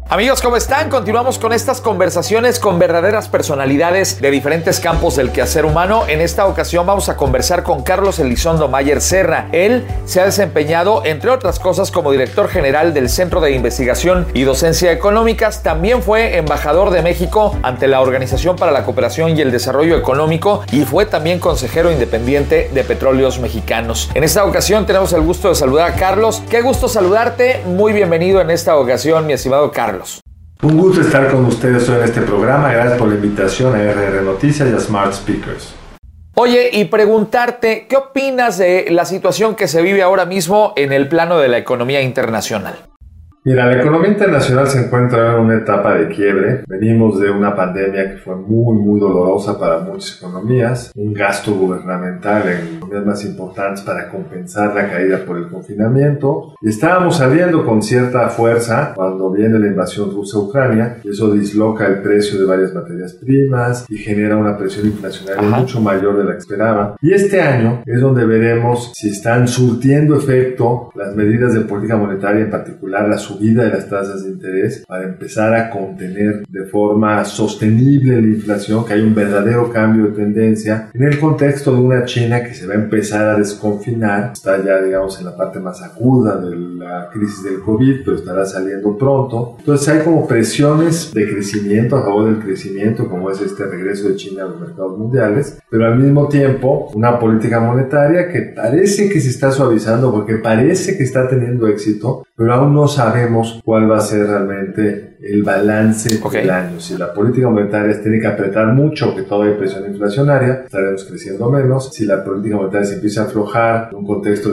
Amigos, ¿cómo están? Continuamos con estas conversaciones con verdaderas personalidades de diferentes campos del quehacer humano. En esta ocasión vamos a conversar con Carlos Elizondo Mayer Serra. Él se ha desempeñado, entre otras cosas, como director general del Centro de Investigación y Docencia Económicas. También fue embajador de México ante la Organización para la Cooperación y el Desarrollo Económico y fue también consejero independiente de Petróleos Mexicanos. En esta ocasión tenemos el gusto de saludar a Carlos. Qué gusto saludarte. Muy bienvenido en esta ocasión, mi estimado Carlos. Un gusto estar con ustedes hoy en este programa. Gracias por la invitación a RR Noticias y a Smart Speakers. Oye, y preguntarte, ¿qué opinas de la situación que se vive ahora mismo en el plano de la economía internacional? Mira, la economía internacional se encuentra en una etapa de quiebre. Venimos de una pandemia que fue muy dolorosa para muchas economías, un gasto gubernamental en economías más importantes para compensar la caída por el confinamiento. Y estábamos saliendo con cierta fuerza cuando viene la invasión rusa a Ucrania, y eso disloca el precio de varias materias primas y genera una presión inflacionaria mucho mayor de la que esperaba. Y este año es donde veremos si están surtiendo efecto las medidas de política monetaria, en particular la subida de las tasas de interés, para empezar a contener de forma sostenible la inflación, que hay un verdadero cambio de tendencia en el contexto de una China que se va a empezar a desconfinar. Está ya, digamos, en la parte más aguda de la crisis del COVID, pero estará saliendo pronto. Entonces hay como presiones de crecimiento, a favor del crecimiento, como es este regreso de China a los mercados mundiales, pero al mismo tiempo una política monetaria que parece que se está suavizando porque parece que está teniendo éxito, pero aún no sabemos cuál va a ser realmente el balance del año. Si la política monetaria tiene que apretar mucho, que todavía hay presión inflacionaria, estaremos creciendo menos. Si la política monetaria se empieza a aflojar en un contexto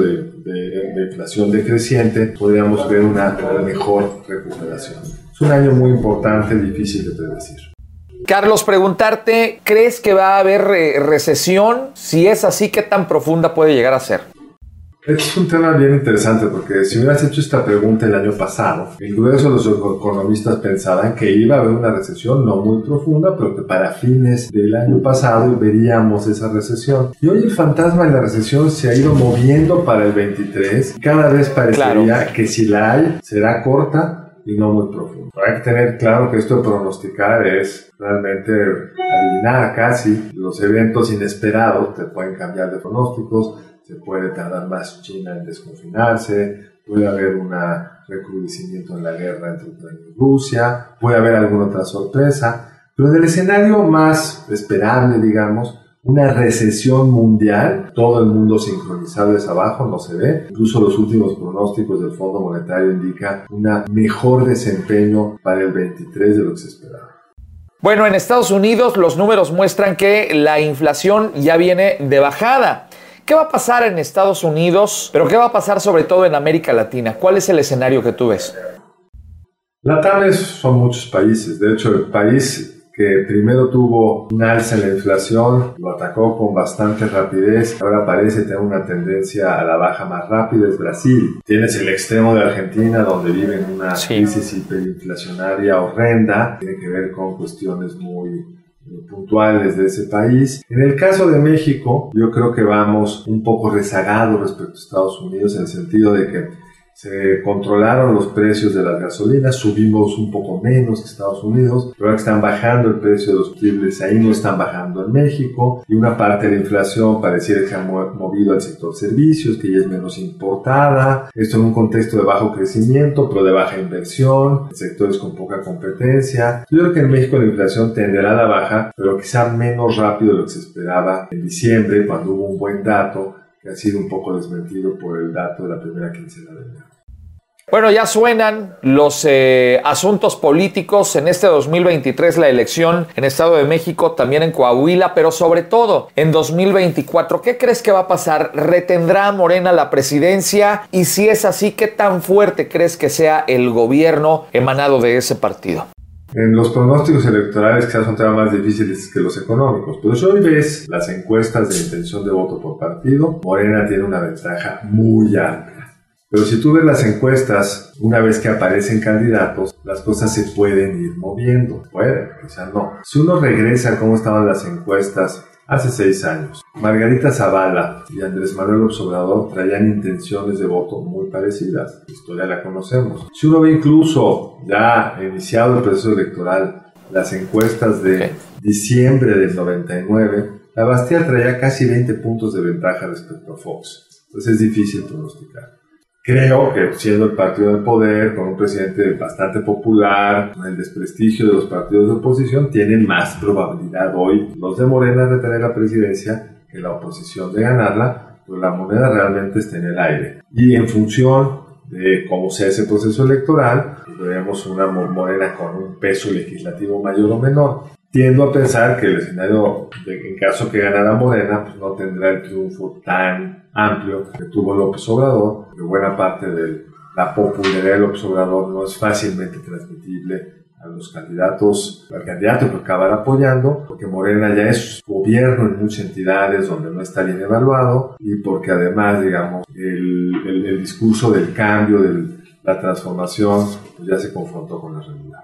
de inflación decreciente, podríamos ver una mejor recuperación. Es un año muy importante, difícil de predecir. Carlos, preguntarte, ¿crees que va a haber recesión? Si es así, ¿qué tan profunda puede llegar a ser? Es un tema bien interesante porque si hubieras hecho esta pregunta el año pasado, el grueso de los economistas pensaban que iba a haber una recesión no muy profunda, pero que para fines del año pasado veríamos esa recesión. Y hoy el fantasma de la recesión se ha ido moviendo para el 23. Cada vez parecería que si la hay, será corta y no muy profunda. Hay que tener claro que esto de pronosticar es realmente adivinar casi. Los eventos inesperados te pueden cambiar de pronósticos. Se puede tardar más China en desconfinarse, puede haber un recrudecimiento en la guerra entre Ucrania y Rusia, puede haber alguna otra sorpresa, pero en el escenario más esperable, digamos, una recesión mundial, todo el mundo sincronizado es abajo, no se ve. Incluso los últimos pronósticos del Fondo Monetario indican un mejor desempeño para el 23 de lo que se esperaba. Bueno, en Estados Unidos los números muestran que la inflación ya viene de bajada. ¿Qué va a pasar en Estados Unidos? Pero ¿qué va a pasar sobre todo en América Latina? ¿Cuál es el escenario que tú ves? LATAM son muchos países. De hecho, el país que primero tuvo un alza en la inflación lo atacó con bastante rapidez. Ahora parece tener una tendencia a la baja más rápida, es Brasil. Tienes el extremo de Argentina, donde viven una crisis hiperinflacionaria horrenda. Tiene que ver con cuestiones muy puntuales de ese país. En el caso de México, yo creo que vamos un poco rezagados respecto a Estados Unidos, en el sentido de que se controlaron los precios de las gasolinas, subimos un poco menos que Estados Unidos, pero ahora que están bajando el precio de los combustibles, ahí no están bajando en México, y una parte de la inflación pareciera que se ha movido al sector servicios, que ya es menos importada, esto en un contexto de bajo crecimiento, pero de baja inversión, en sectores con poca competencia. Yo creo que en México la inflación tenderá a la baja, pero quizá menos rápido de lo que se esperaba en diciembre, cuando hubo un buen dato, que ha sido un poco desmentido por el dato de la primera quincena de enero. Bueno, ya suenan los asuntos políticos en este 2023, la elección en Estado de México, también en Coahuila, pero sobre todo en 2024. ¿Qué crees que va a pasar? ¿Retendrá Morena la presidencia? Y si es así, ¿qué tan fuerte crees que sea el gobierno emanado de ese partido? En los pronósticos electorales quizás son temas más difíciles que los económicos, pero si hoy ves las encuestas de intención de voto por partido, Morena tiene una ventaja muy amplia. Pero si tú ves las encuestas, una vez que aparecen candidatos, las cosas se pueden ir moviendo. Pueden, quizás no. Si uno regresa a cómo estaban las encuestas hace 6 años. Margarita Zavala y Andrés Manuel López Obrador traían intenciones de voto muy parecidas. La historia la conocemos. Si uno ve incluso ya iniciado el proceso electoral, las encuestas de diciembre del 99, la Bastilla traía casi 20 puntos de ventaja respecto a Fox. Entonces es difícil pronosticar. Creo que siendo el partido del poder, con un presidente bastante popular, con el desprestigio de los partidos de oposición, tienen más probabilidad hoy los de Morena de tener la presidencia que la oposición de ganarla, pero la moneda realmente está en el aire. Y en función de cómo sea ese proceso electoral, pues veremos una Morena con un peso legislativo mayor o menor. Tiendo a pensar que el escenario, en caso que ganara Morena, pues no tendrá el triunfo tan amplio que tuvo López Obrador, porque buena parte de la popularidad de López Obrador no es fácilmente transmitible a los candidatos, al candidato que acabar apoyando, porque Morena ya es gobierno en muchas entidades donde no está bien evaluado, y porque además, digamos, el discurso del cambio, de la transformación, pues ya se confrontó con la realidad.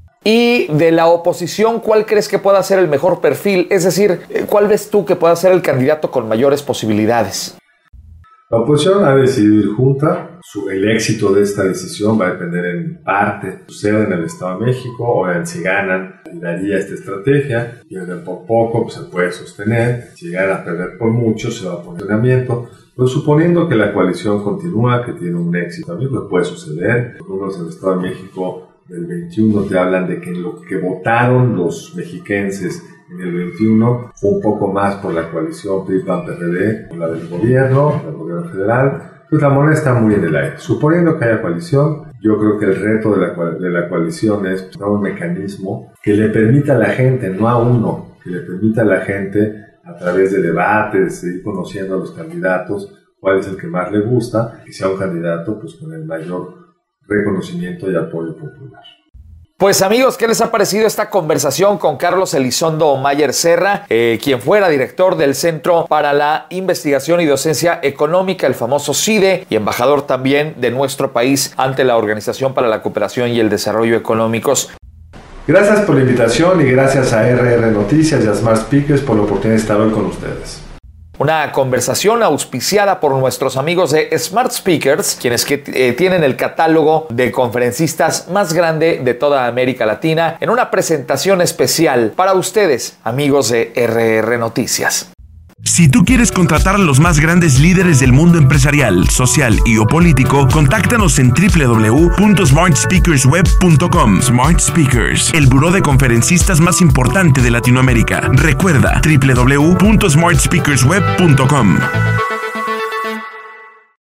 Y de la oposición, ¿cuál crees que pueda ser el mejor perfil? Es decir, ¿cuál ves tú que pueda ser el candidato con mayores posibilidades? La oposición ha decidido ir junta. El éxito de esta decisión va a depender en parte sucede en el Estado de México, o en si ganan, daría esta estrategia, y por poco pues, se puede sostener. Si ganan a perder por mucho, se va a poner funcionamiento. Pero suponiendo que la coalición continúa, que tiene un éxito, también pues puede suceder. Por ejemplo, en el Estado de México del 21 te hablan de que lo que votaron los mexiquenses en el 21 fue un poco más por la coalición PRI-PAN-PRD, por la del gobierno federal. Pues la moneda está muy en el aire. Suponiendo que haya coalición, yo creo que el reto de la coalición es buscar un mecanismo que le permita a la gente, no a uno, que le permita a la gente a través de debates, de ir conociendo a los candidatos, cuál es el que más le gusta, que sea un candidato pues con el mayor reconocimiento y apoyo popular. Pues amigos, ¿qué les ha parecido esta conversación con Carlos Elizondo Mayer Serra, quien fuera director del Centro para la Investigación y Docencia Económica, el famoso CIDE, y embajador también de nuestro país ante la Organización para la Cooperación y el Desarrollo Económicos? Gracias por la invitación y gracias a RR Noticias y a Smart Speakers por la oportunidad de estar hoy con ustedes. Una conversación auspiciada por nuestros amigos de Smart Speakers, quienes tienen el catálogo de conferencistas más grande de toda América Latina, en una presentación especial para ustedes, amigos de RR Noticias. Si tú quieres contratar a los más grandes líderes del mundo empresarial, social y o político, contáctanos en www.smartspeakersweb.com. Smart Speakers, el buró de conferencistas más importante de Latinoamérica. Recuerda, www.smartspeakersweb.com.